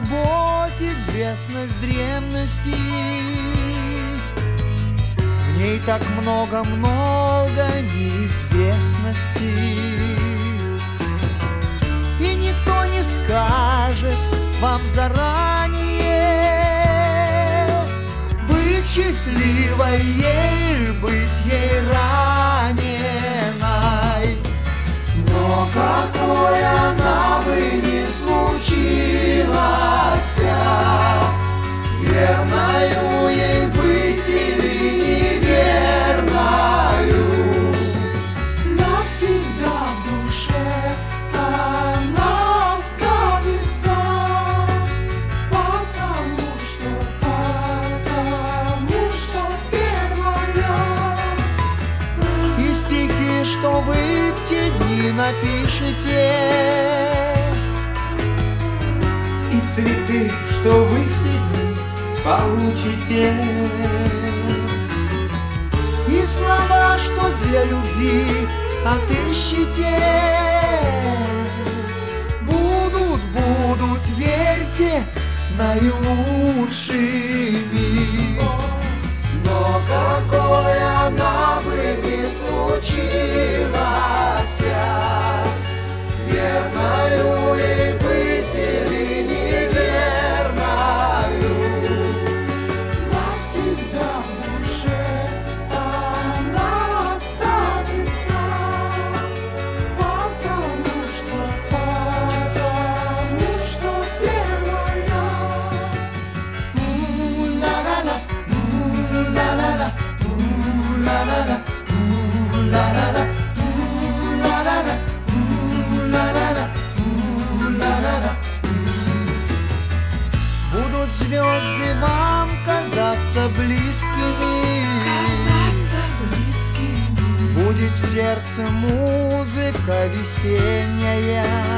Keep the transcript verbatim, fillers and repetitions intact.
любовь известна с древности. В ней так много-много неизвестностей. И никто не скажет вам заранее, быть счастливой ей, быть ей раненой. Но какой она бы ни случилась, верною ей быть или неверною, навсегда в душе она останется, потому что, потому что первая. И стихи, что вы в те дни напишете, и цветы, что вы в те дни получите, и слова, что для любви отыщете, будут, будут, верьте, наилучшими. Но какой она бы ни случилась, верною ей быть или неверною, навсегда в душе она останется, потому что, потому что первая. Ла-ла-ла, ла-ла-ла, ла-ла-ла, ла-ла-ла, ла-ла-ла. Будут звезды вам казаться близкими, казаться близким. будет в сердце музыка весенняя.